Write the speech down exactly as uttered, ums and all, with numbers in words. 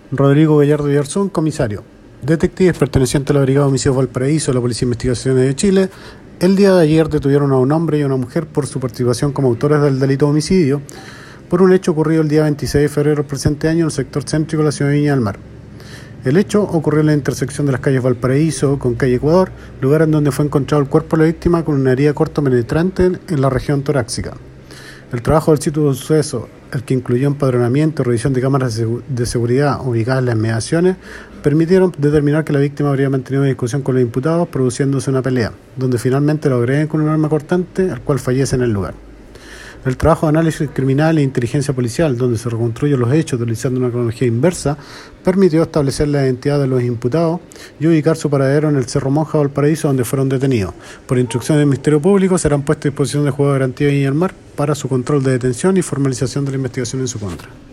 Rodrigo Gallardo Yarzón, comisario. Detectives pertenecientes a la Brigada de Homicidios Valparaíso de la Policía de Investigaciones de Chile, el día de ayer detuvieron a un hombre y a una mujer por su participación como autores del delito de homicidio por un hecho ocurrido el día veintiséis de febrero del presente año en el sector céntrico de la ciudad de Viña del Mar. El hecho ocurrió en la intersección de las calles Valparaíso con calle Ecuador, lugar en donde fue encontrado el cuerpo de la víctima con una herida corto penetrante en la región torácica. El trabajo del sitio de suceso, el que incluyó empadronamiento y revisión de cámaras de seguridad ubicadas en las inmediaciones, permitieron determinar que la víctima habría mantenido una discusión con los imputados, produciéndose una pelea, donde finalmente lo agreden con un arma cortante, el cual fallece en el lugar. El trabajo de análisis criminal e inteligencia policial, donde se reconstruyen los hechos utilizando una cronología inversa, permitió establecer la identidad de los imputados y ubicar su paradero en el Cerro Monja Valparaíso, donde fueron detenidos. Por instrucción del Ministerio Público, serán puestos a disposición del Juez de Garantía de Viña del Mar para su control de detención y formalización de la investigación en su contra.